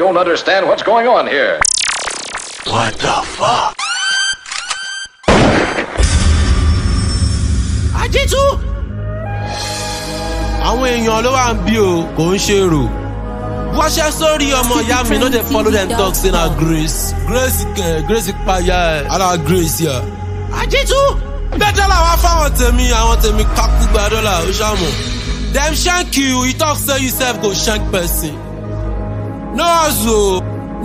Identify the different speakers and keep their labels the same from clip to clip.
Speaker 1: don't understand what's going on here.
Speaker 2: What the fuck?
Speaker 3: Ajitu! Àwọn èèyàn ló wà ń bí o, kò ń ṣe rò. Wọ́n ṣe sórí ọmọ ìyá mi, no dey follow them talk say na Grace. Grace paya ẹ̀, ala Grace yà. Ajitu! Bẹ́ẹ̀ làwọn afáwọn àwọn tèmi kákú gba dọ́là, ó ṣàmù. Dem shank you talk say you sef go shank person. No hustle.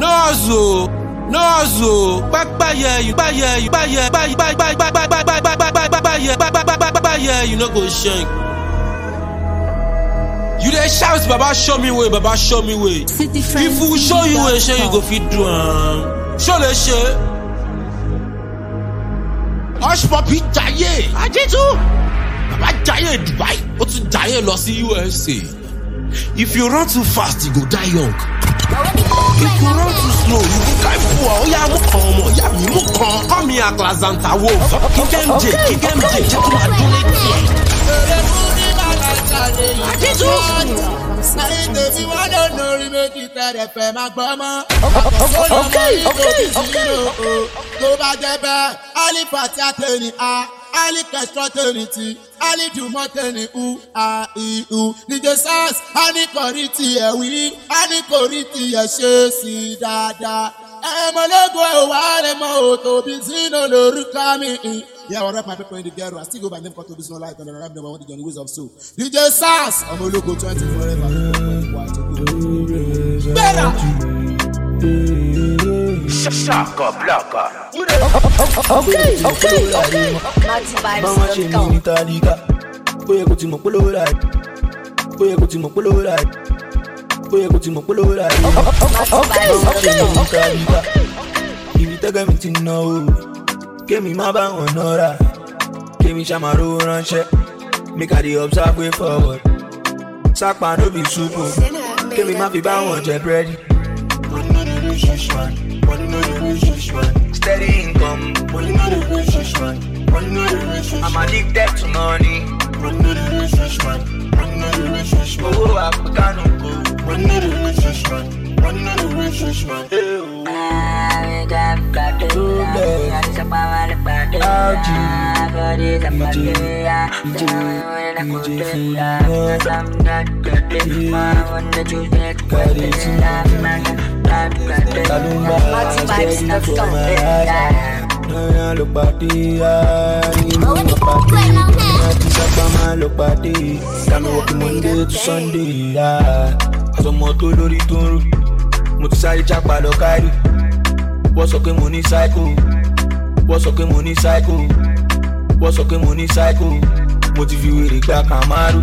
Speaker 3: You no go shank. You dey shout, Baba show me way. If we show you way, you go fit do am. Show le ṣe. Hush puppy jaye. Ajitu. Baba jaye Dubai. O tún jaye lọ sí USA. If you run too fast, you go die young. If you run too slow, you go die poor. Oh yeah, ọmọ ìyá mi mú kan. Come here, Clazanta Wolf. Kikemje, jẹ́ kó máa dún létí ẹ̀. Ajitu.
Speaker 4: Ali Kestraternity, Ali Dumateni, DJ Sass, Ali Koriti, Ali Koriti, Shesi, Dada. Emolego, Walemo, Tobizino, Lurukami. Yeah, what up, my people in the ghetto? I still go by name called Tobizino Light and I rap number one, the Johnny Wiz of Soul. DJ Sass, Emolego 20 forever. Better!
Speaker 2: Shaka blaka.
Speaker 5: Okay. Mama ṣe ní tálíkà. Bóyá kò ti mọ̀ polówó láì. Bóyá kò ti mọ̀ polówó láì. Mama ṣe ní tálíkà. Ibi tẹ́gẹ́ mi ti ná o. Kémi má bá wọn nọ́ra. Kémi ṣàmàrò ránṣẹ́. Make I dey observe way forward. Sápá no be soup o. Kémi má fi bá wọn jẹ búrẹ́dì. Steady income, I'm addicted to money. Oh, Africano Ọmọ tó lórí tó ń rú, mo ti sáré jápa lọ kárí. Wọ́n sọ pé mo ní psycho. Mo ti fi wèrè gba Kamaru.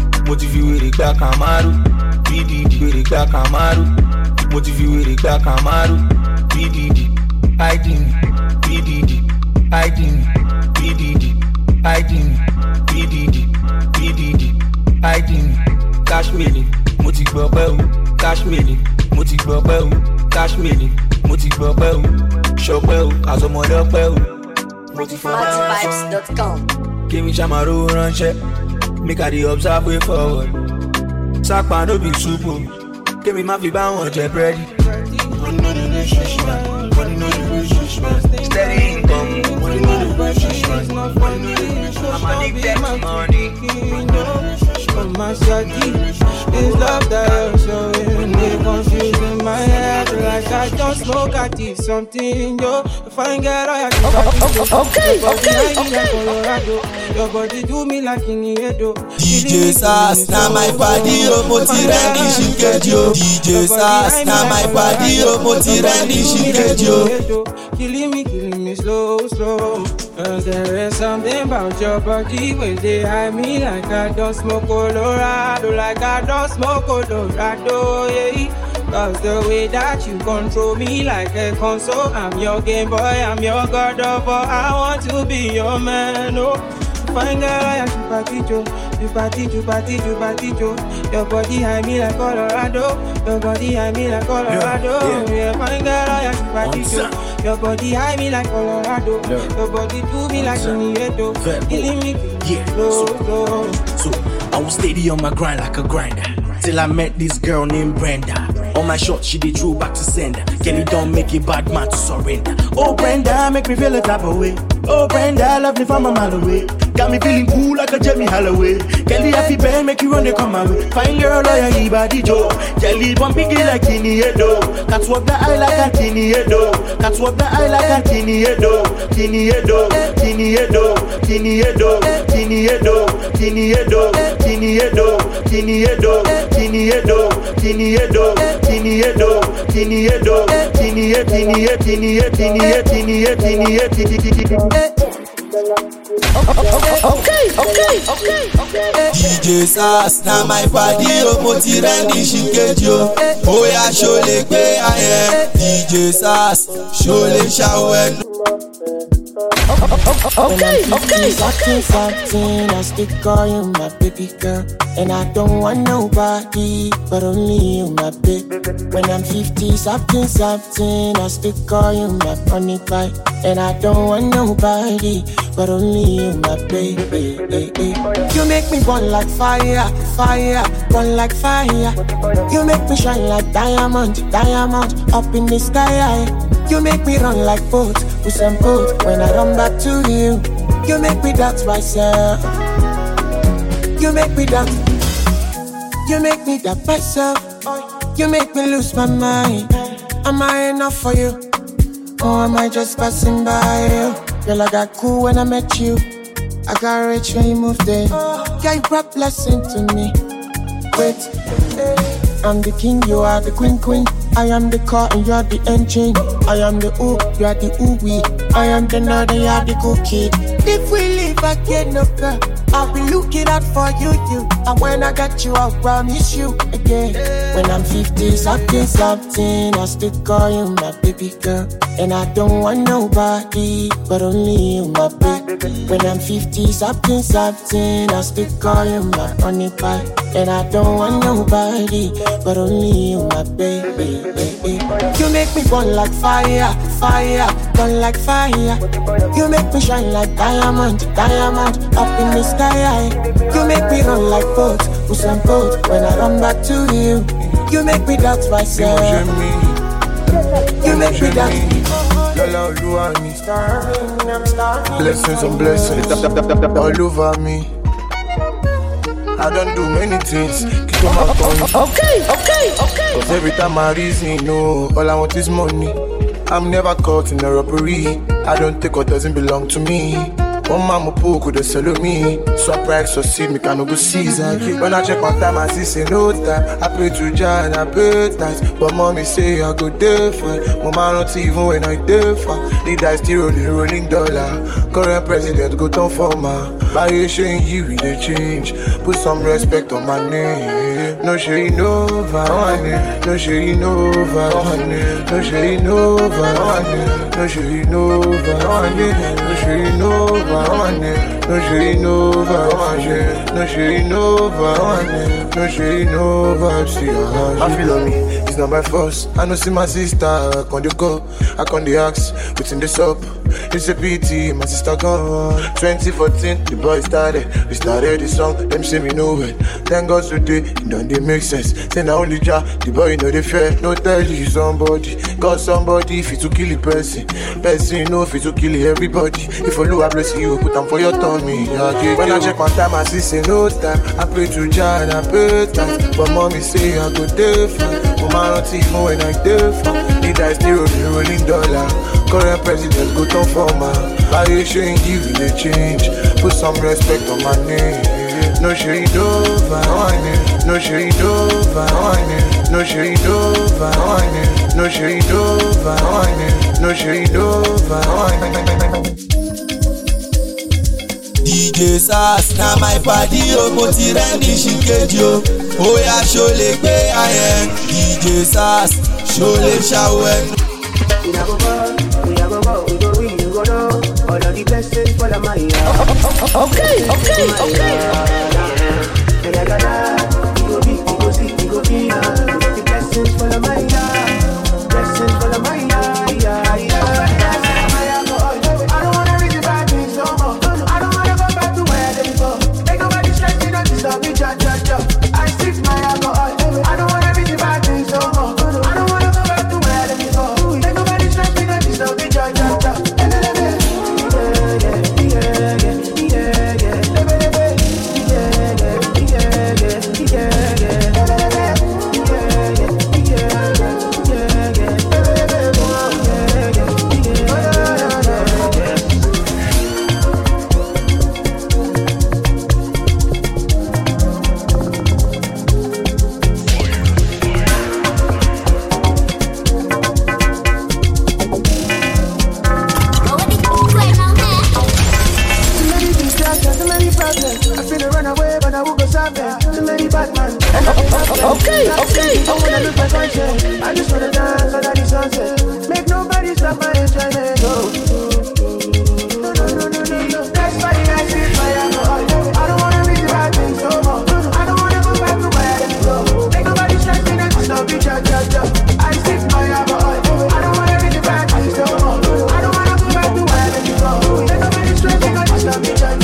Speaker 5: PDD wèrè gba Kamaru. Mo ti fi wèrè gba Kamaru. PDD hiding. Cash million, mo ti gbọ́ pẹ́ o. Cash million, mo ti gbọ́ pẹ́ o. Ṣọpẹ́ o, àsọmọdé ọpẹ́ o. Mo ti fọ́ Multivibes.com. Kémi ṣàmàrò ránṣẹ́. Make I dey observe way forward. Sápá no be soup o. Kémi má fi bá wọn jẹ búrẹ́dì. Steady income, I'm addicted to money.
Speaker 6: My shawty, this love that you're showing, they confusing my head like I don't smoke. I did something, yo. If I ain't get all your your body do me like in the head,
Speaker 4: DJ Sass, now my body, oh, moti ready, she get you. DJ Sass, now my body, oh, moti ready, she get you.
Speaker 6: Killing me slow. Cause there is something about your body when they hide me like I don't smoke Colorado, yeah. Cause the way that you control me like a console, I'm your Game Boy, I'm your God of all. I want to be your man, oh. Fine girl, I am you party. Your body hide me like Colorado. Yeah, fine girl, I am party. Your body hide me like Colorado. Your body do me like Unieto. Killing me,
Speaker 7: So I was steady on my grind like a grinder till I met this girl named Brenda.
Speaker 5: On my shot, she did throw back to sender. Kelly don't make a bad man to surrender. Oh Brenda, make me feel a type of way. Oh Brenda, love me from a mile away. Got me feeling cool like a Jamie Holloway. Kelly happy band, make you run they come my way. Fine girl, lawyer, he body Joe. Kelly one biggie like Kini Edo. Can't walk the eye like a Kini Edo. Can't walk the eye like a Kini Edo. Kini Edo, Kini Edo, Kini Edo, Kini Edo, Kini Edo, Kini Edo, Kini Edo, Kini Edo, Kini Edo, Kini Edo, Kini Edo, Kini Edo, Kini Edo, Kini Edo, Kini Edo, Kini Edo.
Speaker 3: Okay. DJ Sass, now my body, Moti Randy, she get you. Oh yeah, show le gbe aye. DJ Sass, show le shower.
Speaker 7: Okay. Something, I still call you my baby girl. And I don't want nobody, but only you, my baby. When I'm 50, something, I still call you my honey pie. And I don't want nobody, but only you, my baby. You make me burn like fire, burn like fire. You make me shine like diamond, up in the sky. You make me run like boat, with some boat. When I run back to you, you make me doubt myself. You make me doubt myself. You make me lose my mind. Am I enough for you? Or am I just passing by you? Girl, I got cool when I met you. I got rich when you moved in. Yeah, you brought blessing to me. Wait, I'm the king, you are the queen. I am the car and you are the engine. I am the ooh, you are the ooh-wee. I am the nerd and you are the cookie. If we live again, no girl, I'll be looking out for you. And when I got you, I'll promise you again. When I'm 50, something, I still call you my baby girl. And I don't want nobody, but only you, my baby. When I'm 50, something, I still call you my honey pie. And I don't want nobody, but only you, my baby. You make me burn like fire, burn like fire. You make me shine like diamond, up in the sky. You make me run like boat, with some boat. When I run back to you, you make me doubt myself. You make me doubt.
Speaker 8: I'm starving. Blessings on blessings all over me. I don't do many things, keep on my phone. Okay. Cause every time I reason, all I want is money. I'm never caught in a robbery. I don't take what doesn't belong to me. One mama pool could have sell me. So I pray succeed, me can go season. When I check my time, I see say no time. I pray to Jah and I pay thanks. But mommy say I go different. Mama not even when I differ. The dice still rolling dollar. Current president go down for my. By you showing you they change. Put some respect on my name. No shade over, no shade over, no shade over, no shade over, no shade over. No shade over. See I feel on me, it's not by force. I know see my sister, I can't go. I can't ask, what's in this up? It's a pity, my sister gone. 2014, the boy started. We started the song, them say me know it. Thank God today, it don't they make sense. Say now only Jah, the boy know they fair. No tell you somebody, got somebody if it to kill a person. Person know if it to kill everybody. If I lose, I bless you, put them for your tummy. When I check my time, I see say no time. I pray to Jah and I pay thanks. But mommy say I go different. Mama not even when I different. The dice still rolling dollar. Current president go down for my. By you showing give you the change. Put some respect on my name. No shade over, no shade over, no shade over, no shade over, no shade over.
Speaker 3: DJ Sass, now my body, Moti Randy, she get you. Oh yeah, show le gbe aye. DJ Sass, show le shower.
Speaker 9: We go know. All of the blessings for the money.
Speaker 7: Okay.
Speaker 9: And I gotta, we go see, the blessings for the money. Blessings for the money. I don't wanna read the bad things no more. I don't wanna go back to where they go. Ain't nobody stressing on this stuff, me, I sip my alcohol. I don't wanna read the bad things no more. too many bad man.
Speaker 10: Okay.
Speaker 9: I wanna lose my conscience. I just wanna dance under the sunset. Make nobody stop my enjoyment. Oh. No. That's why I see fire. I don't wanna be the bad thing so much. I don't wanna go back to where I go. Make nobody stress me next to be cha. I see fire, boy. I don't wanna be the bad thing so much. I don't wanna go back to where I go. Make nobody stress me next to be cha.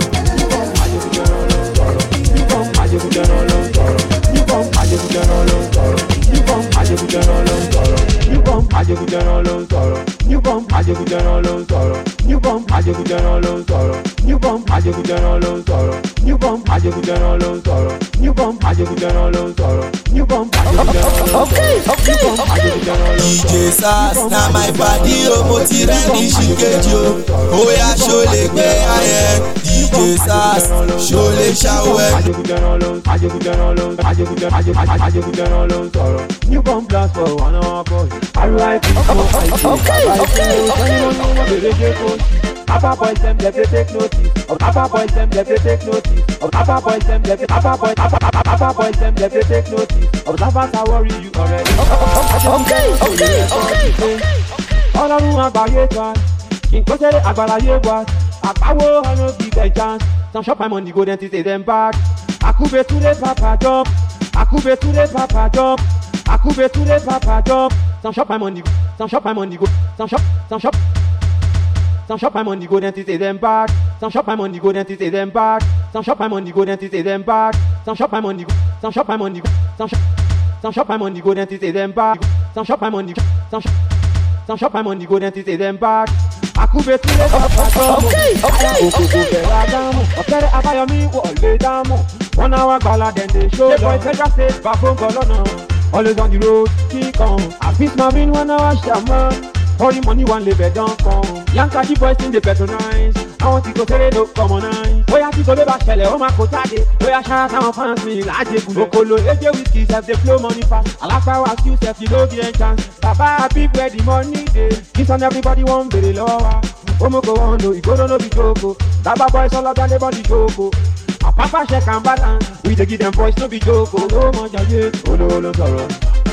Speaker 11: DJ Sass, na my body o mo ti ready shikeji o. Oya show le gbe ayen. DJ Sass, show le shower.
Speaker 6: You bomb blast for 1 hour boy. R.I.P. Papa boys them let take notice. Papa boys them let take notice. Papa boys them let Papa boys them let take notice. Observers are worry you already. Okay. All of you are bayetan. In Kosere Agbalaye was. Akawo I no give a chance. Some shop my money go then to say them bad. Akube to the papa jump. Akube to the papa jump. Akube to the papa jump. Some shop my money go. Some shop my money go. Some shop my money go then to say them bad. Some shop my money go then to say them bad. Some shop my money go then to say them bad. Some shop my money go. Some shop my money go. Some shop my money go then to say them bad. Some shop my money. Some shop my money go then to say them bad. Akube to the papa. Okay. Abayomi wo le damu. 1 hour gbala then they show. The boy Federal State back home Golono. Always on the road, kick on. I fix my win 1 hour shaman. All the money one live don't come. Yanka the boys in the patronize. I want to go say no come on nine. Oya ti go le ba shele o ma ko tade. Oya shout out fans me laje gulo kolo. Eje whiskey self dey flow money fast. Alafa was you self you no get chance. Baba happy where the money dey. This and everybody want very lower. Omoko want no, you go no be joko. Baba boys all about the body joko. A papa check and balance. We dey give them voice no be joko. No more jaye. Olo sorrow.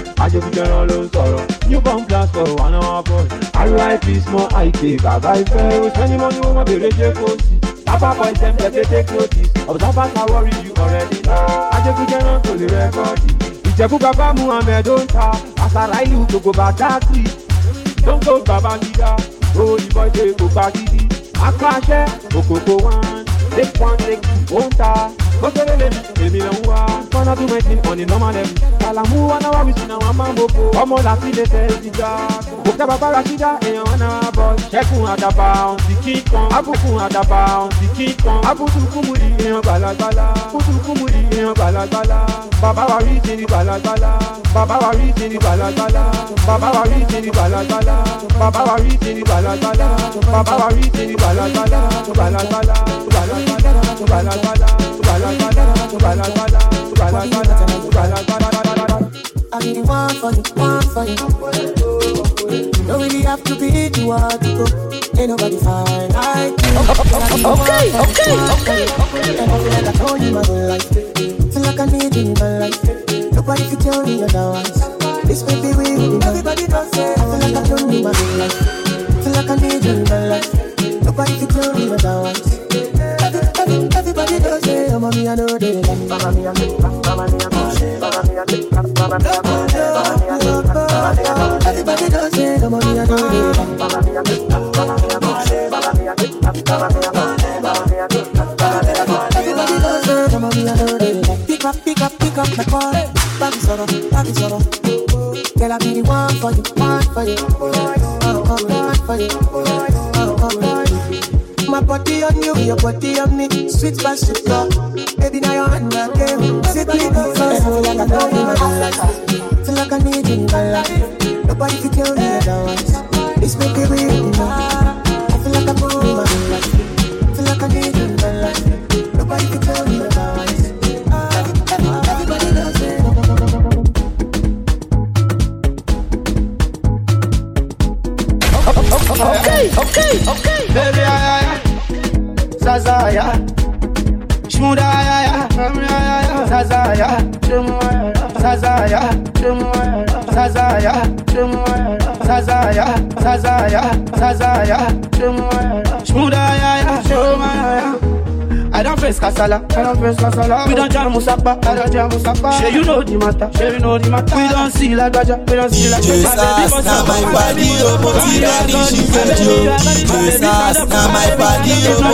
Speaker 6: You bomb blast for 1 hour boy. R.I.P. small IK. Baba Ife. Spending money on the radio cozy. Papa boys them let take notice. Observers are worry you already know. Ajebujeran to the record. Ijebu Baba Muhammed don't talk. Asara ilu to go back that street. Don't go Baba leader. Oh the boy they go back gidi. Akashe Okoko one. Take 1 take 2 won't talk. Go to the left, baby don't walk. Gonna do my thing on the normal level. Kalamu wana wa wisi na wa mambopo. Omo la fi de se dija. Bokta Baba Rashida eyan wana boy. Shekun adaba on the king kong. Abukun adaba on the king kong. Abutu kumuri eyan balagala. Abutu kumuri eyan balagala. Baba wa riti ni balagala. Baba wa riti ni balagala. Baba wa riti ni balagala. Baba wa riti ni balagala. Baba wa riti ni balagala. Balagala.
Speaker 7: I be the one for you. Don't really have to be the one to go. Ain't nobody fine like you. Okay. And I feel like I told you my whole life. Feel like I need you in my life. Nobody can tell me otherwise. This baby will be everybody does it. I feel like I told you my whole life. Feel like I need you in my life. Nobody can tell me otherwise. Everybody does it. Mama me I know they like. Mama me I know. Mama me I know. Mama me I know. Mama me I know. Everybody does it. Mama me I know they like. Mama me I know. Mama me I know. Mama me I know. Mama me I know. Mama me I know. Everybody does it. Mama me I know they like. Pick up my call. Baby sorrow. Girl I be the one for you. One for you. My body on you, your body on me. Sweet but sweet love. Baby now you're on my game. Sit me down first. Feel like I know you in my life. Feel like I need you in my life. Nobody can tell me otherwise. This make it real, I feel like I'm moving my life. Feel like I need you in my life. Nobody can tell me otherwise. Everybody loves it.
Speaker 10: Okay.
Speaker 12: Baby, Zaza, Shmuda,
Speaker 6: Zazaya, Zazaya, Zazaya, Zazaya, Zazaya, Zazaya, Shmudaya, Shomaya. I don't face Kasala, We don't jam Musapa, Sure you know the matter, We don't see like Gaja, we don't see like
Speaker 11: DJ Sass, now my body, Motirani, she fed you. DJ Sass, now my body,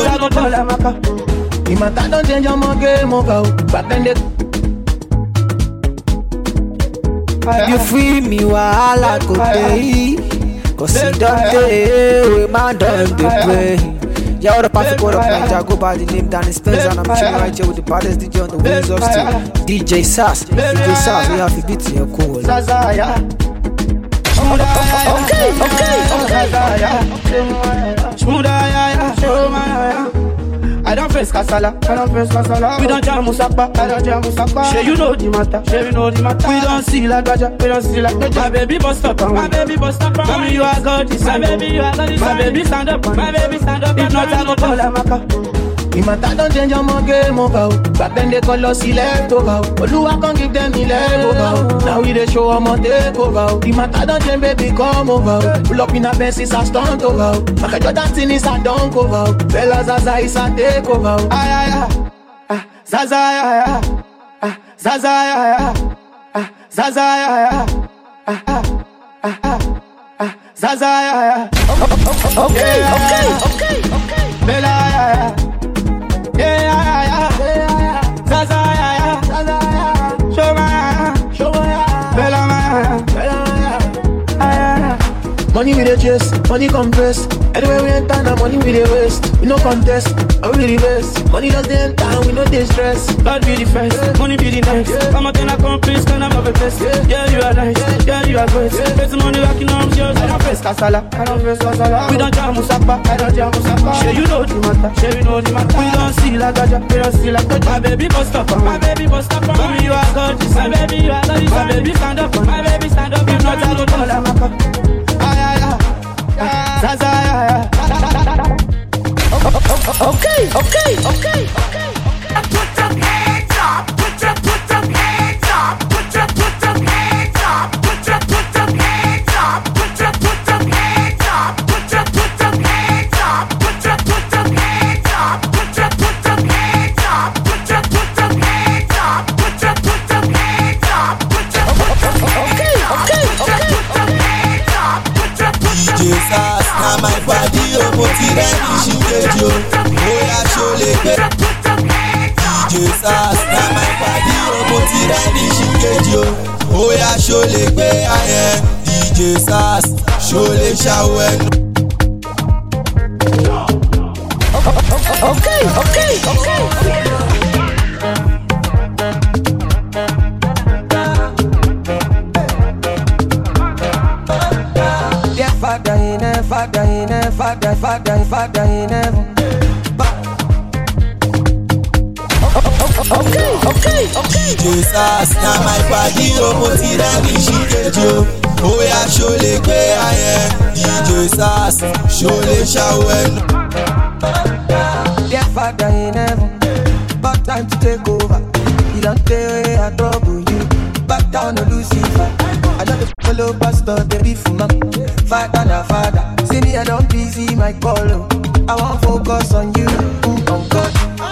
Speaker 9: The matter don't change your game, back then they
Speaker 12: you free me while I go pay. Cause he don't pay, we man don't pray. Yeah, all the party go up and I go by the name Danny Spence. And I'm chilling right here with the baddest DJ on the wheels of steel. DJ Sass, we have to beat your cool.
Speaker 6: I don't face Kasala, We don't jam Musapa, Sure you know the matter, We don't see like Gaja, My baby bust up, Mommy you are God, my baby stand up, If not I go call Amaka.
Speaker 9: The matter don't change your game, back then they call us select over. Oluwa can't give them over. Now we they show them on take over. The matter don't change, baby, come over. Pull up in a Benz, it's a stunt over. Maka Jordan thing is a dunk over. Bella Zaza is a take over.
Speaker 6: Zaza, Zaza, Zaza, Zaza,
Speaker 10: Okay.
Speaker 6: Bella, Zaza, Shoma, Bella,
Speaker 9: money with the chase, money compress. Anywhere we enter, now money with the waste. We no contest, and we the best. Money does the enter, we no distress.
Speaker 6: God be the first, money be the next. I'm a ten accomplice, can I have a best? Yeah, you are nice, yeah, you are great. There's money rocking arms, yours. I don't face Kasala, We don't jam Musapa, Sure you know the matter, We don't see like Gaja, My baby bust up, Mommy you are God, my baby stand up, If not I go call Amaka. Zazaya.
Speaker 10: Okay.
Speaker 2: Put your hands up. Put your hands up. Put your hands up. Put your hands up. Put your hands up. Put your hands up. Put your hands up. Put your hands up. Put your hands up. Put your hands up. Put your
Speaker 11: DJ Sass, now my body, Motirani, she fed you. Oya Sholekbe. DJ Sass, now my body, Motirani, she fed you. Oya Sholekbe, I am DJ Sass, Shole Shawen.
Speaker 10: Okay. Okay.
Speaker 11: DJ Sass, now my body, Motirani, she fed you. Oya Sholekbe, I am DJ Sass, Shole Shawen.
Speaker 12: Dear Father in heaven, but time to take over. You don't tell me I trouble you. Back down to Lucifer. I don't follow pastor, they be for my Father. See me, I don't busy my call. I won't focus on you, on God.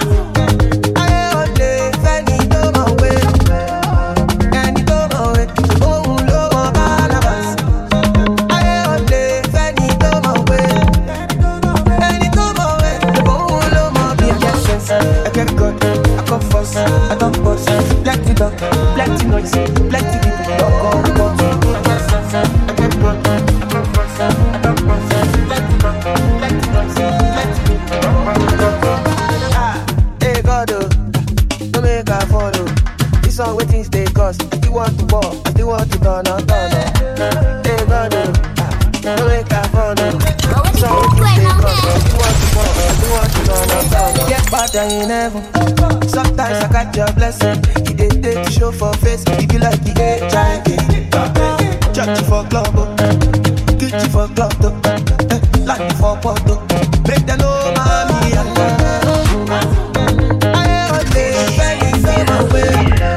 Speaker 12: I don't boss, plenty dog, plenty noise, plenty people don't go report. I get broke, I don't boss, plenty dog, plenty noise, plenty people don't go report. Hey God, don't make a follow. This song waiting stay cause I still want to ball, I still want to turn on. Hey God, don't make a follow. This song waiting stay cause I still want to ball, I still want to turn on. Get better in heaven. Sometimes I got your blessing. You did take show for face. If you like the HIV, church for club, Gucci for club, like for photo. Make them know mommy and I only penny for my way.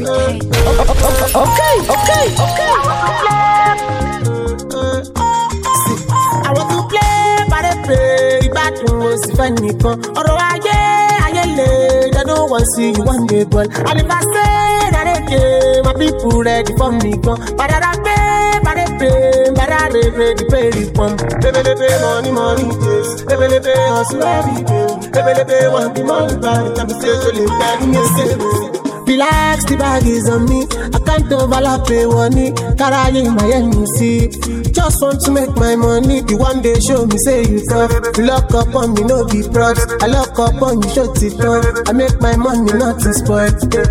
Speaker 7: I want to play, but I pray. Ìbádùn ó sì fẹ́ nìkan. Ọ̀rọ̀ ayé lè, they don't want see you one day, but and if I say that again, my people ready for me, come. But I pay, but I ready pay the pump. Baby, money, yes. Baby, hustle every day. Baby, want the money, but the time to say, so live that in your savings. Relax, the bag is on me. I can't overlap a money. Carry my MC. Just want to make my money. You one day show me, say you tough. You lock up on me, no be props. I lock up on you, shut it off. I make my money, not to spoil.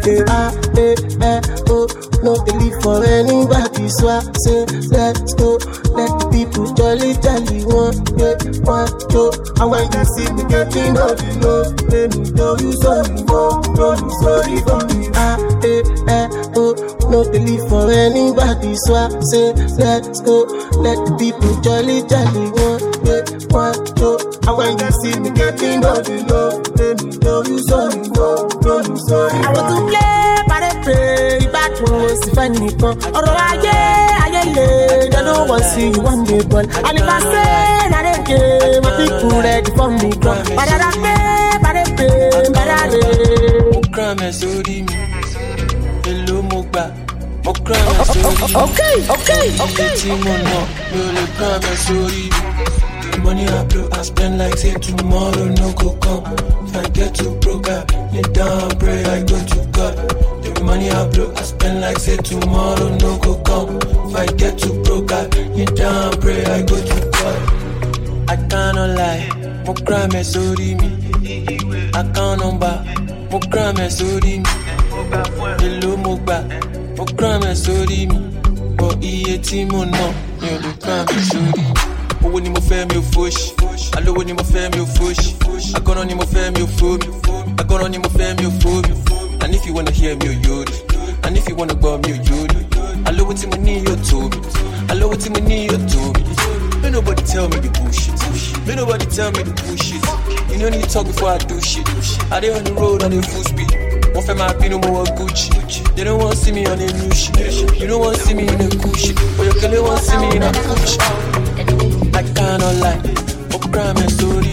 Speaker 7: Oh. No believe for anybody, so I say, let's go. Let the people jolly, one, two. And when you see me getting all the love, let me know you sorry, sorry for me. Oh, no believe for anybody, so I say, let's go. Let the people jolly, one, two. And when you see me getting all the love, let me know you sorry, sorry. I want to play, but I pray. Ìbádùn ó sì fẹ́ nìkan. Ọ̀rọ̀ ayé lè, they don't want see you one day, but and if I say that again, my people ready for me, come. But I pay.
Speaker 5: Mo kàn mẹ́ sórí mi, èlò mo gbà. Mo kàn mẹ́ sórí mi, iye tí mo ná, mi ò lè kàn mẹ́ sórí mi. The money I blow, I spend like say tomorrow no go come. If I get too broke, I kneel down, pray, I go to God. The money I blow, I spend like say tomorrow no go come. If I get too broke, I kneel down, pray, I go to God. I cannot lie, mo cry me sorry me. I can't number, mo cry me sorry me. Hello mo gba, mo cry me sorry me. But iye tí mo ná, mi ò lè cry me sorry. Owó ni mo fẹ́ mi ò fòṣì, alówó ni mo fẹ́ mi ò fòṣì, agọ́nà ni mo fẹ́ mi ò fò mi, agọ́nà ni mo fẹ́ mi ò fò mi. And if you wanna hear me, you yori. And if you wanna go me, you yori. I love what you need, you told me. I love what you need, you told me. May nobody tell me the bullshit. May nobody tell me the bullshit. You don't need to talk before I do shit. I dey on the road on the full speed. One for my pin, no more Gucci. They don't want to see me on the new shit. You don't want to see me in a cool shit. But you can want to see me in a cool shit. I cannot lie. Oh, crime and sorry.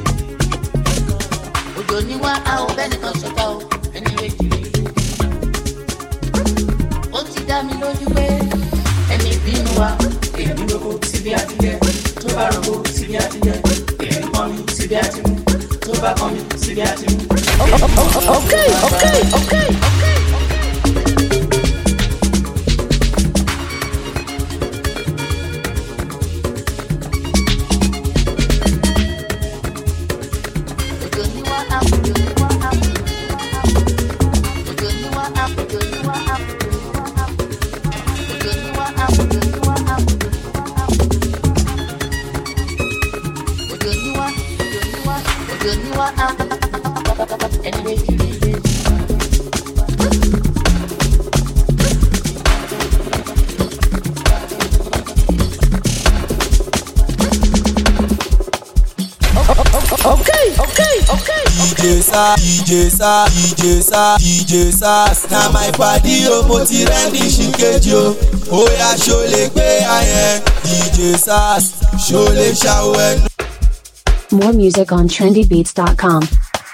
Speaker 13: Ojo ni wa a o bẹ́ẹ̀ nìkan ṣọ̀tá o. Ó ti dá mi lójú pé ẹni bínú wa èmi lóko síbi àtijọ́ tó bá rògbò síbi àtijọ́ èmi kàn mí síbi àtijọ́ tó bá kàn mí síbi àtijọ́. Okay. DJ Sass, now my body o mo ti ready ṣìkejì o. Oya ṣo lè gbé ayẹn. DJ Sass, ṣo lè ṣàwẹ̀.
Speaker 14: More music on trendybeats.com.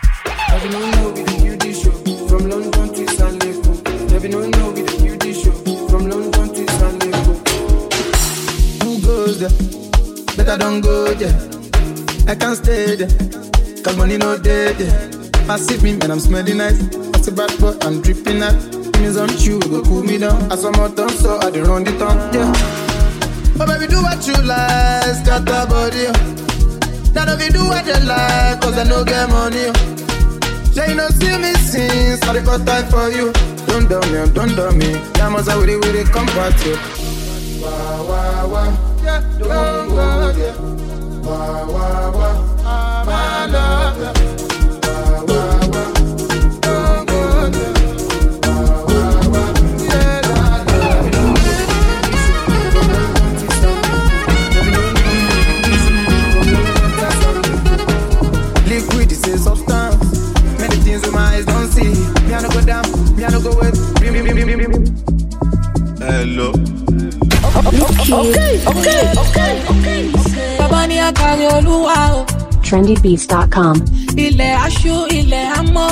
Speaker 15: From London to Saleko. Never know with the UD show. From London to Saleko. Who goes there? Better don't go there. I can't stay there. Cause money no dead there. Passive me, man, I'm smelling nice. That's a bad boy, I'm dripping out. Means on you, go cool me down. As I'm out done, so I don't run the town, yeah. Oh, baby, do what you like, scatter body. Now, if you do what you like, cause I no get money. Yeah, you don't see me since I got time for you. Don't dumb me. That must have really come back to you. Wah, wah, wah. Yeah, don't go there. Wah, wah, wah. My love, yeah. Substance, many things with my eyes don't see. Me I no go down, me I no go wait. Me
Speaker 14: trendybeats.com.
Speaker 6: Ilẹ̀ aṣú ilẹ̀ amọ́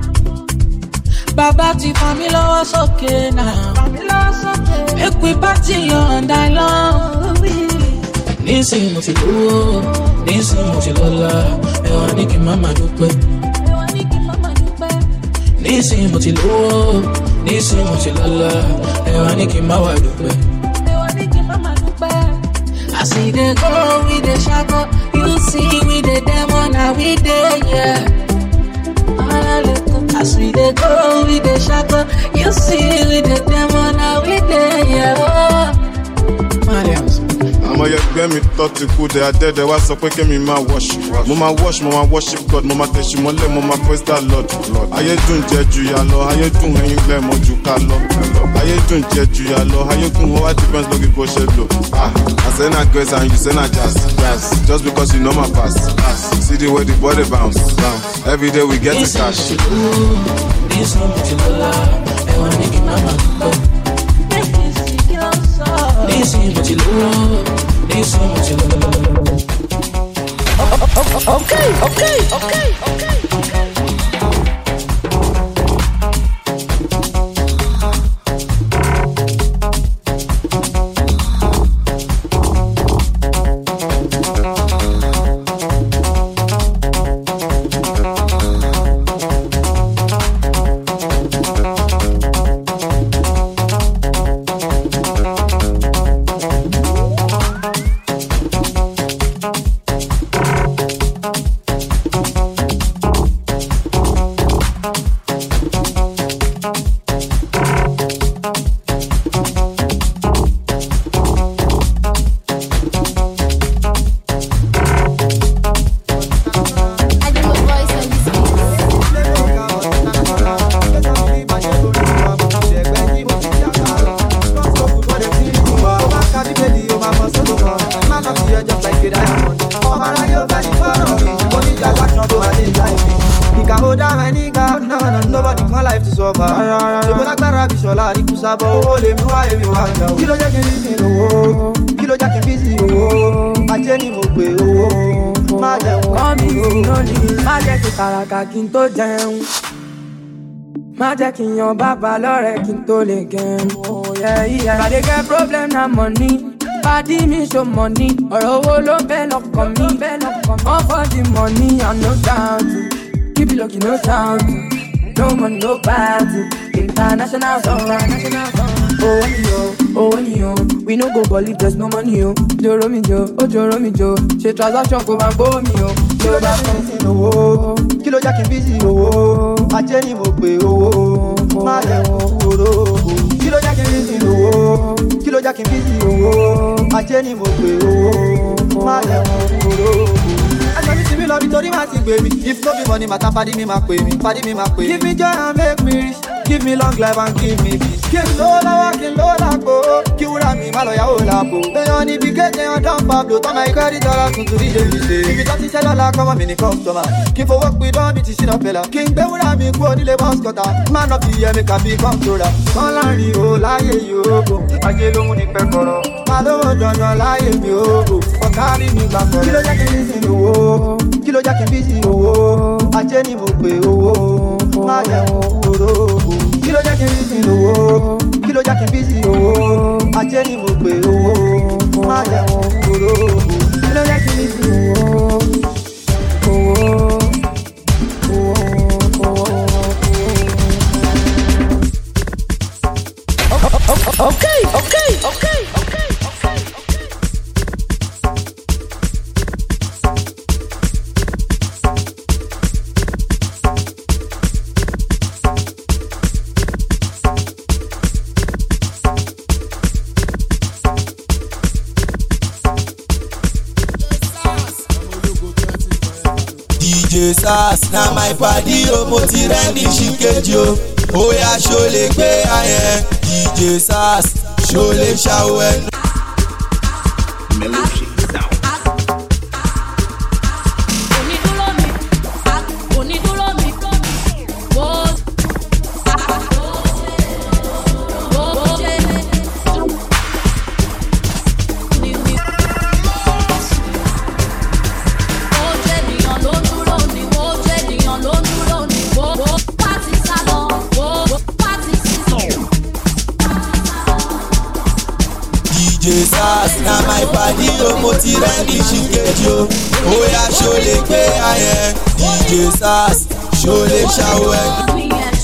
Speaker 6: bàbá ti fa mi lọ́wọ́ sókè náà make we party all night long. Nísìnyí mo ti lówó nísìnyí mo ti lọ́lá ẹ̀wà ní kí n má máa dúpẹ́. Nísìnyí mo ti lówó nísìnyí mo ti lọ́lá ẹ̀wà ní kí n má wà dúpẹ́. I see the go with the shadow, you see with the demon, now we there, yeah. I see the go with the shadow, you see with the demon, now we there, yeah. Mariams.
Speaker 16: Ọmọ yẹgbẹ́ mi tọ́ ti kú dẹ̀ adẹ́dẹ̀ wá sọ pé kémi máa worship. Mo máa worship God, mo máa tẹ̀sí mọ́lẹ̀, mo máa praise the Lord. Ayé dùn jẹ ju ya lọ, ayé dùn ẹyin lẹ̀ mọ́ ju ká lọ. Ayé dùn jẹ ju ya lọ, ayé dùn wọ́n wá depends lórí bó ṣe lò. I say na grace and you say na jazz. Just because you know my past. See the way the body bounce. Every day we get the cash.
Speaker 10: Okay. Kí n tó jẹun má jẹ́ kí n yan bàbá lọ́rẹ̀ kí n tó lè gẹ̀ẹ́n. I dey get problem na money pàdí mi show money ọ̀rọ̀ owó ló ń bẹ lọ́kàn mi all for the money and no doubt keep it lucky no shout no money no party international song. Owó ni o we no go ball if there's no money o joro mi jo ṣe transaction kò máa gbó mi o. Kí ló bá fẹ́ sí owó kí ló já kí n bí sí owó ajé ni mo pè owó má jẹ́ wọn kúrò. Kí ló já kí n bí sí owó kí ló já kí n bí sí owó ajé ni mo pè owó má jẹ́ wọn kúrò. Aṣọ mi ti mi lọ bí torí máa ti gbé mi if no be money màtá pàdí mi máa pè mí. Give me joy and make me rich give me long life and give me peace. Kí n lówó lọ́wọ́ kí n lówó lápò kí wúrà mi má lọ yàwó lápò. Èèyàn níbi kéde ọdún Pablo tọ́mọ ìkẹ́rì tọ́lá tuntun díje mi ṣe. Ibi tó ti ṣẹ́ lọ́la kọ́mọ mi ní kọ́sítọ́mà. Kí n fowó pin dán bí ti ṣínà fẹ́lá. Kí n gbé wúrà mi kú onílé bọ́sikọ́tà. Má nọ fi yẹ mi kà bí kọ́ńtòrà. Wọ́n láàrin o láyé yìí o. Ajé ló mú ní pẹ́kọ̀rọ̀. Má lówó dandan láyé mi o. Ọ̀kárí mi gbà kọ̀rọ̀. Kí ló jẹ́ kí n bí sí owó? Kí ló jẹ́ kí n bí sí owó? Ajé ni mo pè owó. Má jẹ́ wọn kúrò. Kí ló jẹ́ kí n bí sí owó? Kí ló jẹ́ kí n bí sí owó? Ajé ni mo pè owó. Má jẹ́ wọn kúrò. Kí ló jẹ́ kí n bí sí owó? Okay.
Speaker 11: DJ Sass na my padi o mo ti rẹ́ni ṣìkejì o oya ṣo lè gbé ayẹn DJ Sass ṣo lè ṣàwọ̀ ẹnu.
Speaker 17: Oh, Jenny.
Speaker 11: DJ Sass, na my body o mo ti ready ṣìkejì o. Oya ṣo lè gbé ayẹ DJ Sass, ṣo lè ṣàwẹ̀.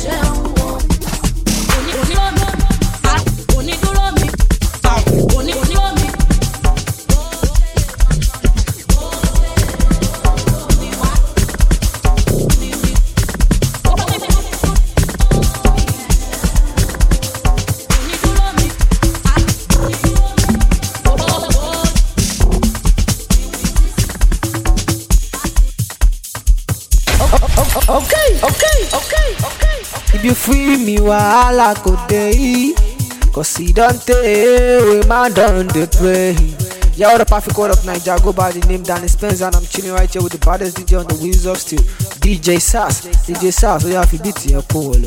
Speaker 10: If you free me, wahala go dey. Cause he don't take, man done dey pray. Yeah, all the perfect word of Naija, go by the name Danny Spencer, and I'm chilling right here with the baddest DJ on the wheels of steel, DJ Sass. DJ Sass, we have to beat your polo.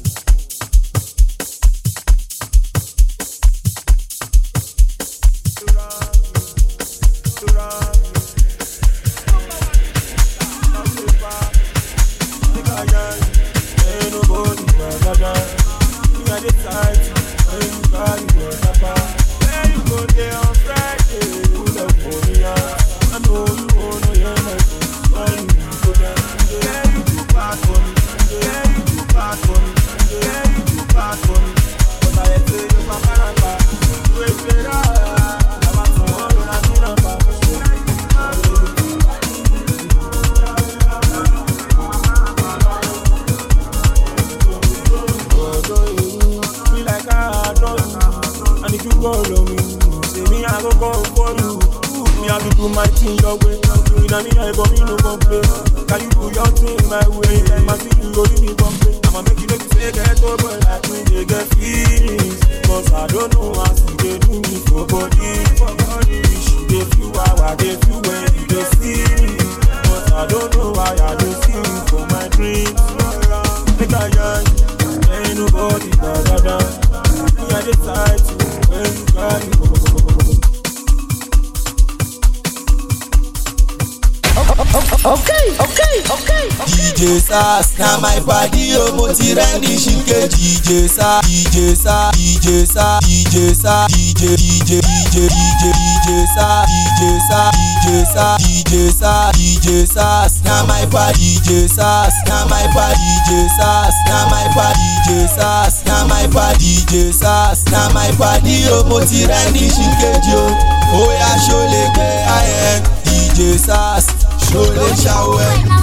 Speaker 11: DJ Sass, na my body o mo ti ready ṣìkejì. DJ Sass, DJ Sass, DJ Sass, DJ Sass, DJ Sass, DJ Sass, DJ Sass, DJ Sass, DJ Sass, na my body. DJ Sass, na my body. DJ Sass, na my body. DJ Sass, na my body. DJ Sass, na my body o mo ti ready ṣìkejì o. Oya ṣo lè gbé ayẹ DJ Sass, ṣo lè ṣàwẹ̀.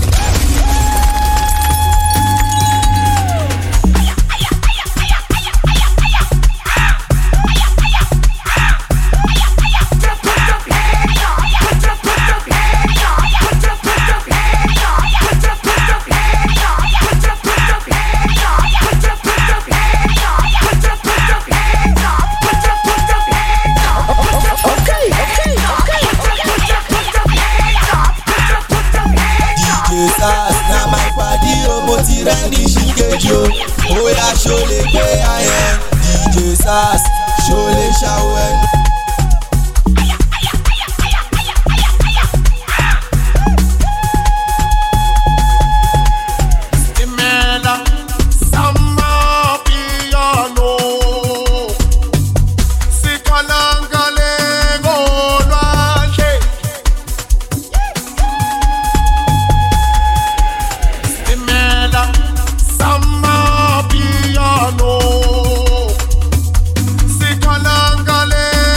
Speaker 11: Ready ṣìkejì o, oya ṣo lè gbé ayẹ DJ Sass, ṣo lè ṣàwẹ̀.
Speaker 8: Sikalangale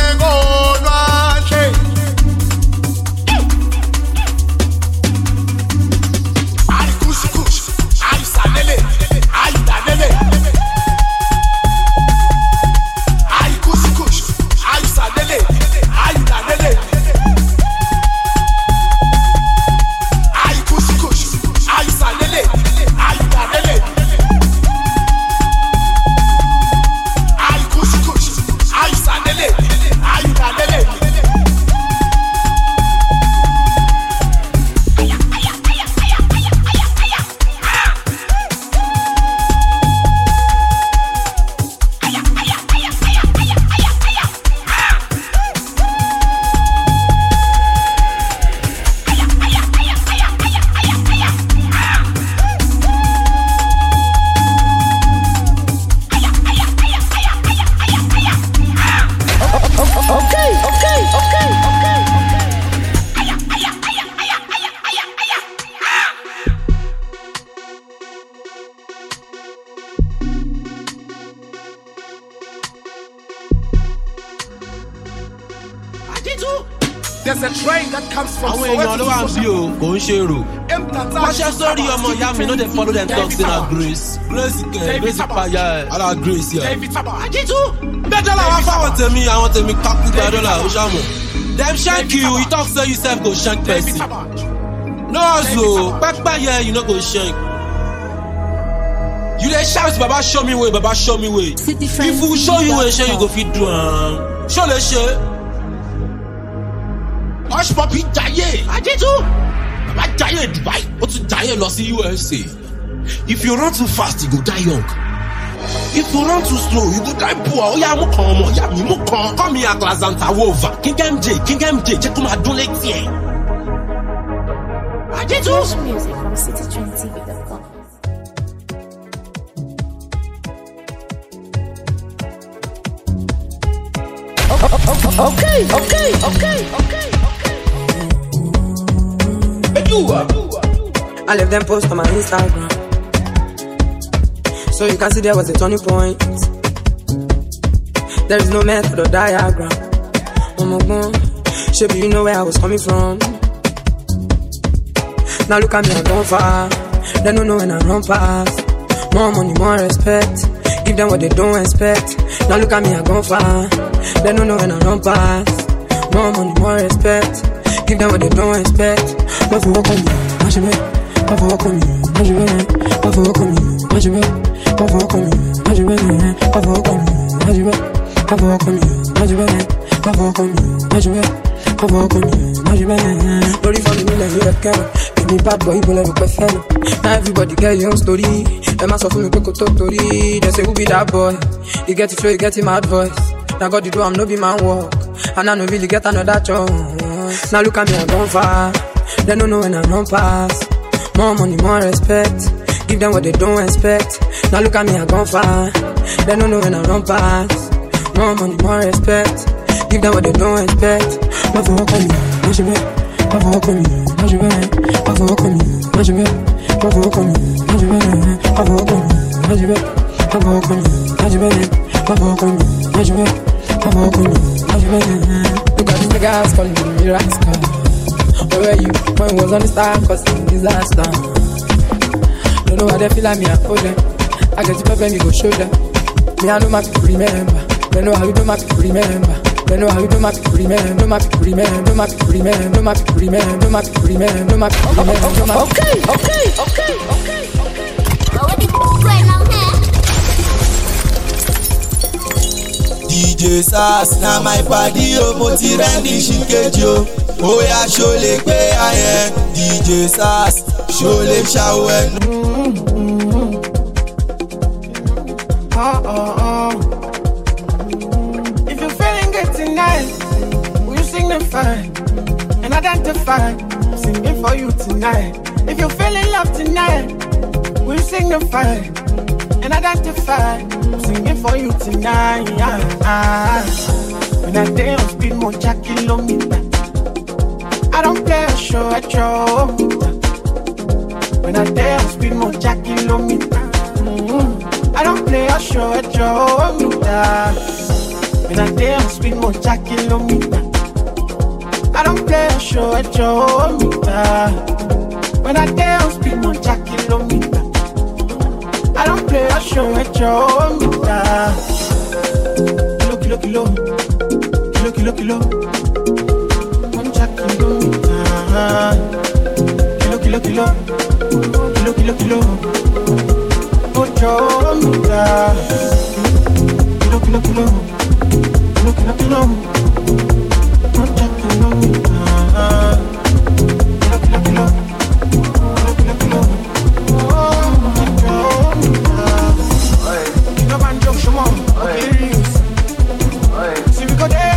Speaker 2: There's a train that comes from
Speaker 3: àwọn èèyàn ló wà bí o kò ń ṣe rò. wáṣẹ sórí ọmọ ìyá mi no dey follow dem talk say na grace grace paya ẹ ala grace yẹ. àjẹtú bẹ́ẹ̀ dọ́là wá fáwọn tèmi àwọn tèmi kápútà dọ́là ó ṣàmù. dem shank you you talk say you sef go shank person. no so pẹ́pẹ́ yẹ you no go shank. you dey shout baba show me way baba show me way. if we show you way ṣe you go fit do am. ṣó lè ṣe. Hush Puppy jayé Ajetu baba jayé Dubai ó tún jayé lọ sí USA. If you run too fast you go die young. If you run too slow you go die poor. Oya mú kan ọmọ ìyá mi mú kan. Call me Atlazanta Wova King MJ jẹ́ kó máa dún létí ẹ̀. Ajetu.
Speaker 17: Fresh music from citytrendtv.com. Okay.
Speaker 10: I left them post on my Instagram, so you can see there was a turning point. There is no method or diagram. Oh my God, should you know where I was coming from? Now look at me, I'm gone far. They don't know when I run past. More money, more respect. Give them what they don't expect. Now look at me, I'm gone far. They don't know when I run past. More money, more respect. Give them what they don't expect. But for walk on me, watch me. But for walk on me, watch me. But for walk on me, watch me. But for walk on me, watch me. But for walk on me, watch me. But for walk on me, watch me. But for walk on me, watch me. But for walk on me, watch me. Lórí fọ́ọ̀nù mi lẹ́yìn rẹ̀ kẹ́rọ̀. Èmi bad boy ibo lẹ́rù pẹ́ fẹ́ràn. Now everybody get your own story. Ẹ má sọ fún mi pé kò tó torí. They say who be that boy? You get it flow, you get it mad voice. Now God you do I'm no be man work. And I no really get another chance. Now look at me, I'm gone far. They don't know when I run past. More money, more respect. Give them what they don't expect. Now look at me, I'm gone far. They don't know when I run past. More money, more respect. Give them what they don't expect. But for walk on me, watch me. But for walk on me, watch me. But for walk on me, watch me. But for walk on me, watch me. But for walk on me, watch me. But for walk on me, watch me. But for walk on me, watch me. But for walk on me, watch me. Look at these niggas calling me rascal. Where were you when we was on the star causing disaster? Don't know how they feel like me, I hold them. I get to pep and me go show them. Me, I know my people remember. They know how you do my people remember. They know how you do my people remember. Do my people remember. Do my people remember. Do my people remember. Do my people remember. Do my people remember. Okay.
Speaker 11: DJ Sass na my party o mo ti ready shikeji o. Oya ṣọlẹ̀ gbé ayẹ DJ Sass ṣọlẹ̀ ṣàwẹ̀.
Speaker 9: If you're feeling good tonight, will you signify and identify? I'm singing for you tonight. If you're feeling love tonight, will you signify and identify? I'm singing for you tonight. When I dance, speed more kilometer. I don't play a show at your when I dance, speed more kilometer. I don't play a show at your when I dance, speed more kilometer. I don't play a show at your when I dance, speed more kilometer. I don't play a show at your kilo. Kilo. Ocho mitad. Kilo. Ocho mitad. Kilo. No man joke, come on. See we go there.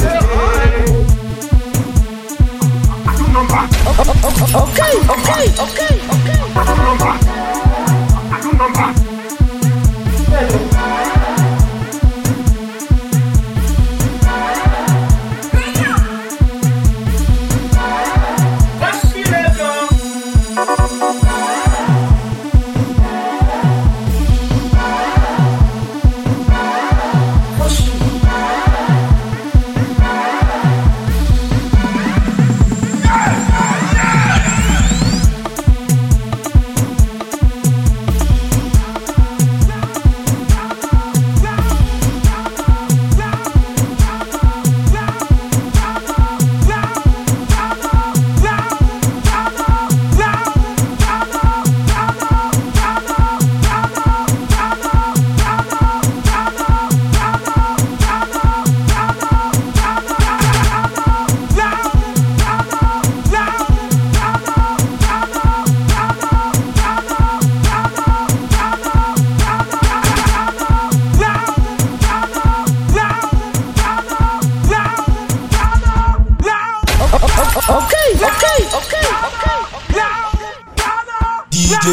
Speaker 9: Okay.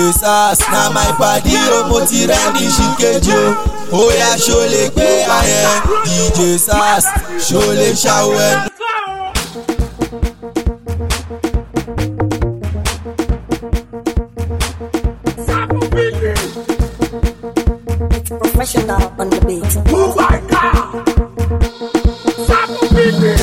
Speaker 11: SARS na my party o mo ti rẹ́ni ṣìkejì o. Oya ṣo lè gbé ayẹn DJ SARS ṣo lè ṣàwọ̀ ẹnu.
Speaker 17: Professional on the beat.
Speaker 2: Oh my God! Sapo Beat.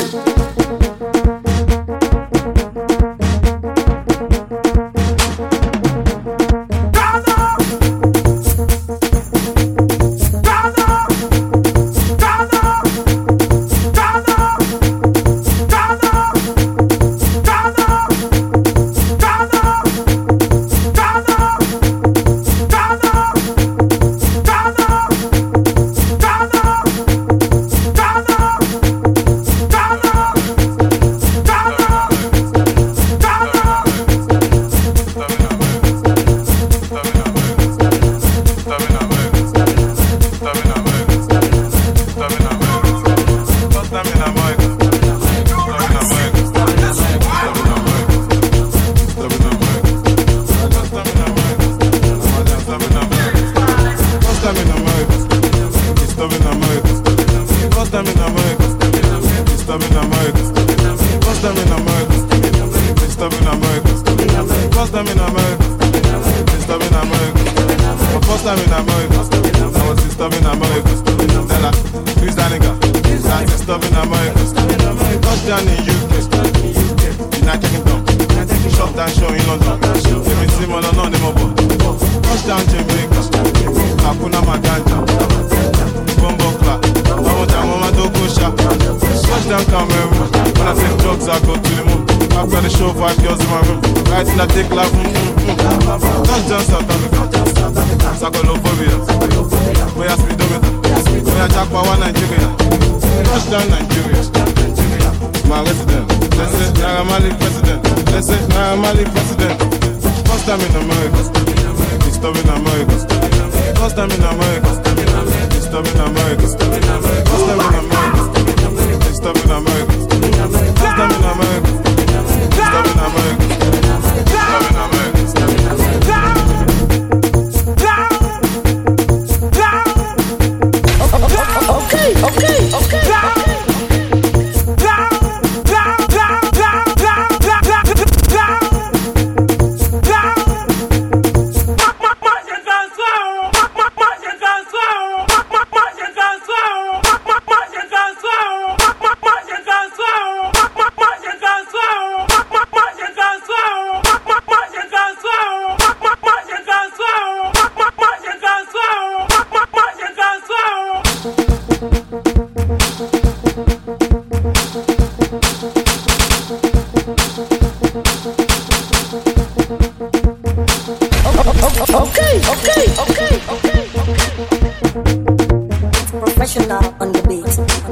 Speaker 17: Professional on the beat.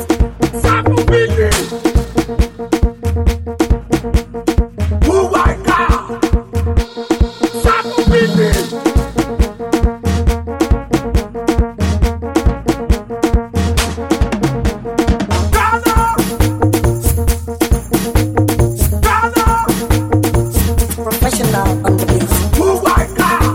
Speaker 2: Sapo Beat. Oh my God! Sapo Beat.
Speaker 17: Professional on the beat.
Speaker 2: Oh my God!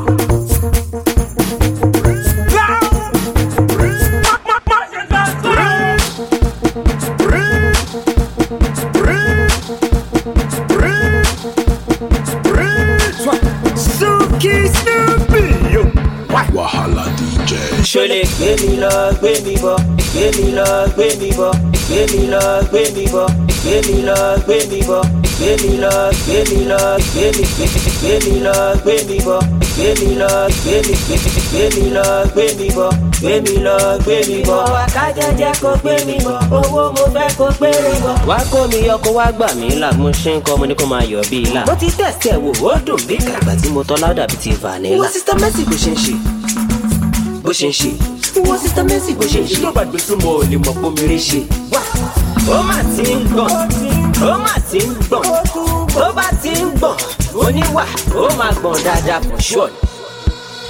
Speaker 3: Wahala DJ.
Speaker 18: Ṣo lè gbé mi lọ, gbé mi bọ̀, gbé mi lọ, gbé mi bọ̀, gbé mi lọ, gbé mi bọ̀, gbé mi lọ, gbé mi bọ̀, gbé mi lọ, gbé mi lọ, gbé mi lọ, gbé mi bọ̀, gbé mi lọ, gbé mi lọ, gbé mi bọ̀, gbé mi lọ, gbé mi bọ̀. Wà ká jẹ́jẹ́ kó gbé mi bọ̀, owó mo fẹ́ kó gbé mi bọ̀. Wá kó mi yọ kó wá gbà mí là, mo ṣe ń kọ́ mo ní kó máa yọ̀ bí ilà. Mo ti tẹ̀sí ẹ̀ wò, ó dùn bí kàgbà tí mo tọ́ láwùdà bí ti vanilla. Wọ́n sísá mẹ́sì bó ṣe ń ṣe. Bó ṣe ń ṣe. Wọ́n sísá mẹ́sì bó ṣe ń ṣe. Tó bá gbé súnmọ́ ò lè mọ̀ pé omi rí ṣe. Ó mà ti ń gbọ̀n, ó mà ti ń gbọ̀n, ó bá ti ń gbọ̀n, oníwà ó máa gbọ̀n dáadáa for sure.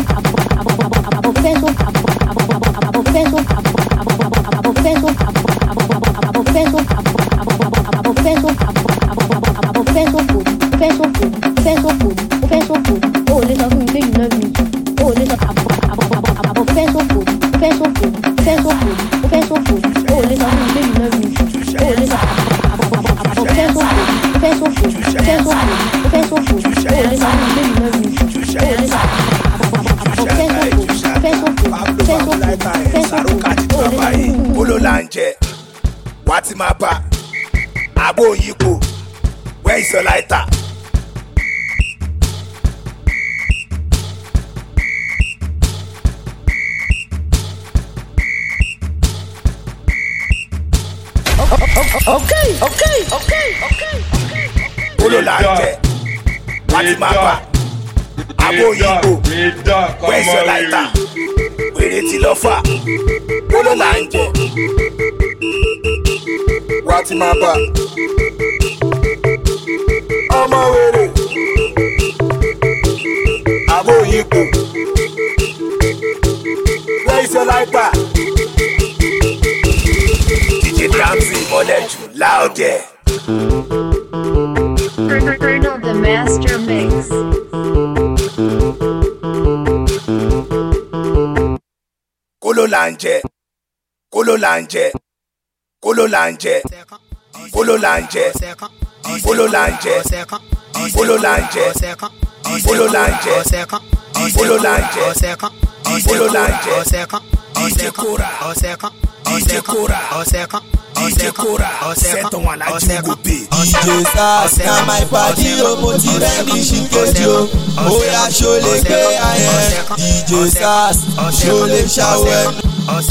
Speaker 19: Where is your lighter? Okay. Polo lanje, wati mapa, abo yibo. Where is your lighter? Where ti lo fa? Polo lanje, wati mapa. Ọmọ wèrè, àbò yípo, where is your lighter? DJ Dramsy mọ́lẹ̀ jù láòdẹ̀.
Speaker 20: Turn on the master mix.
Speaker 19: Kóló là ń jẹ, kóló là ń jẹ, kóló là ń jẹ, kóló là ń jẹ. Polo lanje, polo lanje, polo lanje, polo lanje, polo lanje.
Speaker 11: Set on one I go pay. DJ Sass, na my party, mo ti ready shikeji o. Oya ṣo lè gbé ayẹn. DJ Sass, ṣo lè ṣàwẹ̀.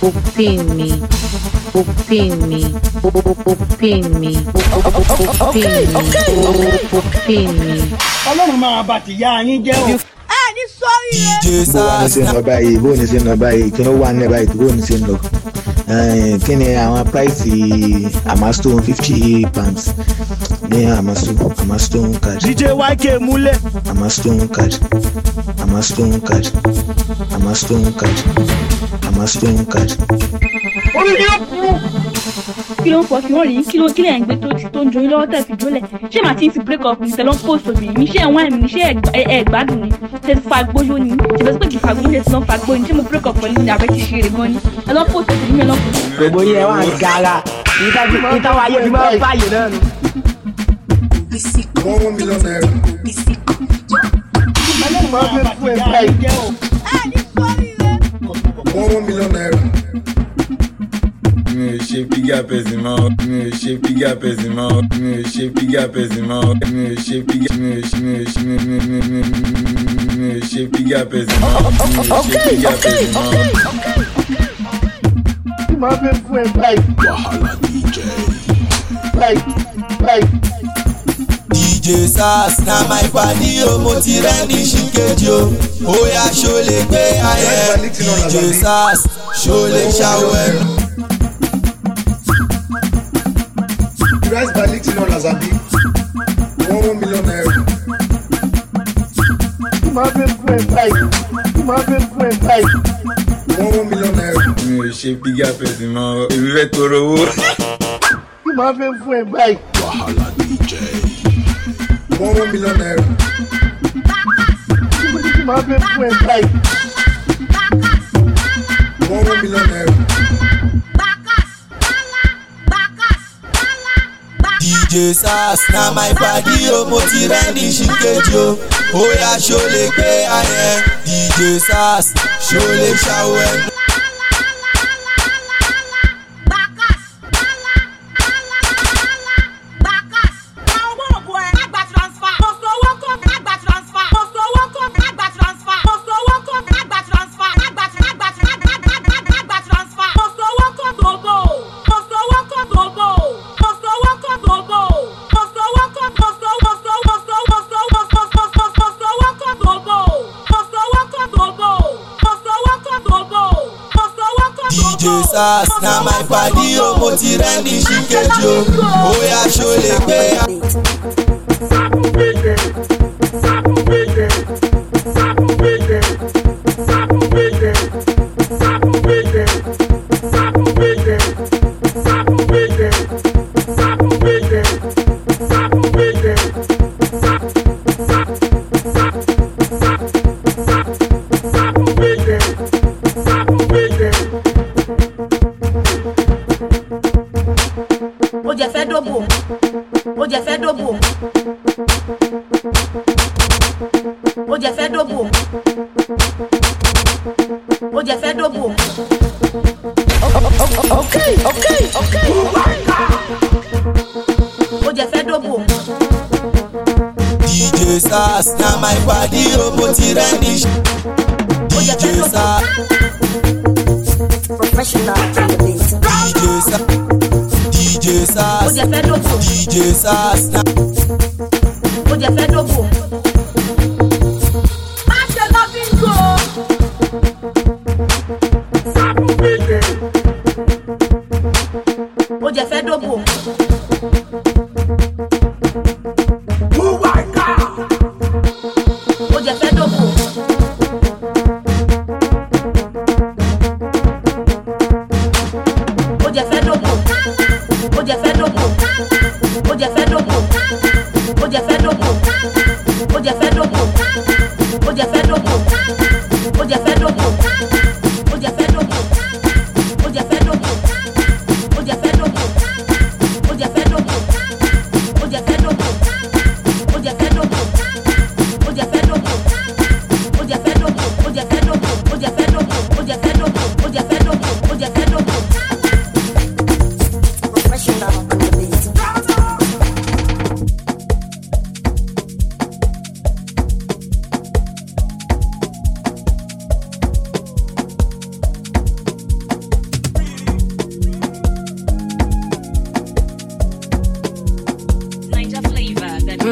Speaker 21: ó ping mi. ó pain mi, ó pain mi, ó pain mi.
Speaker 4: Ọlọ́run máa bá ti yá yín jẹ́ o.
Speaker 12: Ní sọ́rí rẹ̀.
Speaker 11: DJ Sass.
Speaker 22: Bó ní ṣe ń lọ báyìí kí ló wà nílẹ̀ báyìí bó ní ṣe ń lọ. Kí ni àwọn price Amastone £50 ní Amastone card.
Speaker 4: DJ YK múlẹ̀.
Speaker 22: Amastone card.
Speaker 12: Orí ni ó kú. Kí ló ń fọ kí wọ́n rí kí lẹ̀ ń gbé tó ń joyin lọ́wọ́ tẹ̀ fi jólẹ̀ ṣé màá ti ń fi break up ní tẹ̀lọ́ post obìnrin ní ṣé ẹ̀wọ̀n ẹ̀mí ní ṣé ẹ̀gbádùn ni ṣe ti fa gbóyó ni ṣe bẹ́ẹ̀ pé kì í fa gbóyó ṣe ti lọ́ fa gbóyó ni ṣé mo break up pẹ̀lú ní abẹ́ ti ṣe eré gan ni ẹ̀lọ́ post obìnrin mi ẹ̀lọ́ post.
Speaker 4: Gbogbo yẹn wà ní gara ìtawọ̀ ayé fi máa ń fààyè náà nù.
Speaker 8: 1 million naira.
Speaker 4: Ọlọ́run máa fẹ́ fún ẹ̀ báyìí jẹ́ o.
Speaker 12: Ní sọ́rí rẹ̀.
Speaker 8: 1 million naira.
Speaker 5: Mi ò ṣe bígà pẹ̀sì mọ́, mi ò ṣe bígà pẹ̀sì mọ́, mi ò ṣe bígà pẹ̀sì mọ́, mi ò ṣe bígà pẹ̀sì mọ́, mi ò ṣe bígà pẹ̀sì mọ́.
Speaker 4: Máa fẹ́ fún ẹ̀ báyìí.
Speaker 8: Wàhálà DJ.
Speaker 4: Báyìí.
Speaker 11: DJ Sass na my padi o mo ti rẹ́ ní ṣìkejì o. Oya ṣo lè gbé ayẹ. DJ Sass ṣo lè ṣàwọ̀ ẹnu.
Speaker 8: Rice by Lixin on Azabi. 1 million naira.
Speaker 4: Máa fẹ́ fún ẹ̀ báyìí.
Speaker 8: 1 million naira.
Speaker 5: Mi ò ṣe bígà pẹ̀sì mọ́, èmi fẹ́ tọrọ owó.
Speaker 4: Máa fẹ́ fún ẹ̀ báyìí.
Speaker 8: Wàhálà DJ. 1 million naira.
Speaker 4: Máa fẹ́ fún ẹ̀ báyìí.
Speaker 8: 1 million naira.
Speaker 11: DJ Sass na my padi o mo ti rẹ́ ní ṣìkejì o. Oya ṣo lè gbé ayẹ. DJ Sass ṣo lè ṣàwọ̀ ẹnu. DJ Sass na my padi o mo ti rẹ́ ní ṣìkejì o. Oya ṣo lè gbé ayẹ.
Speaker 12: Ó jẹ fẹ́ dóbò. Ó jẹ fẹ́ dóbò. Ó jẹ fẹ́ dóbò. Ó jẹ fẹ́ dóbò. Okay. Ó jẹ fẹ́ dóbò.
Speaker 11: DJ Sass na my padi o mo ti rẹ́ ní ṣìkejì. DJ Sass.
Speaker 17: Professional on the beat.
Speaker 11: DJ Sass.
Speaker 12: Ó jẹ fẹ́ dóbò.
Speaker 11: DJ Sass na.
Speaker 12: Ó jẹ fẹ́ dóbò. Má ṣe lọ bí ngò. Ó jẹ fẹ́ dóbò. Ó jẹ fẹ́ dóbò. Ó jẹ fẹ́ dóbò. Ó jẹ fẹ́ dóbò. Ó jẹ fẹ́ dóbò. Ó jẹ fẹ́ dóbò.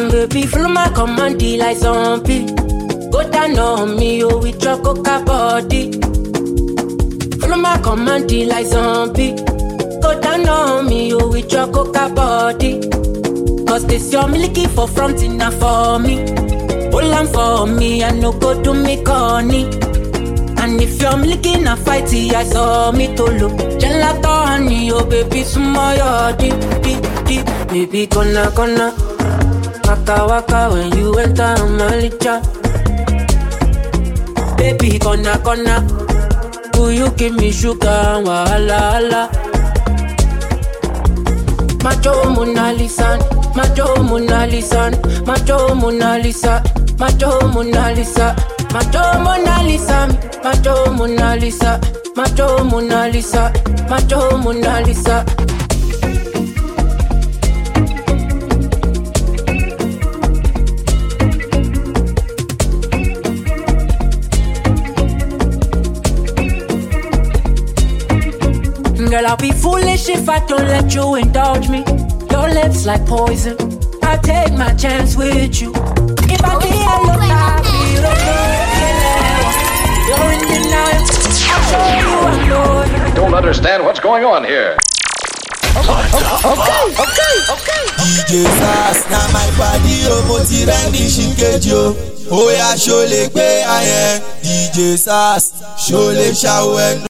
Speaker 18: Baby, follow my command like zombie. Go down on me, oh, with your coca body. Follow my command like zombie. Go down on me, oh, with your coca body. Cause this your milky for front enough for me. Hold on for me, I no go to me corny. And if you're milky na fighty, I saw me to look. Gelato honey, oh baby, sumo deep. Baby, gonna. Waka waka when you enter my licha. Baby, gonna. Will you give me sugar and wahala? Macho Mona Lisa, Macho Mona Lisa, Macho Mona Lisa, Macho Mona Lisa, Macho Mona Lisa, Macho Mona Lisa, Macho Mona Lisa, Macho Mona Lisa. Girl, I'll be foolish if I don't let you indulge me. Your lips like poison, I'll take my chance with you. If I did look like you're in denial, I'll show you I'm loyal.
Speaker 7: I don't understand what's going on here.
Speaker 11: Okay. DJ Sass, na my body, oh, moti rendi shinkejo. Oh yeah, show le pe ayen. DJ Sass, show le shawen.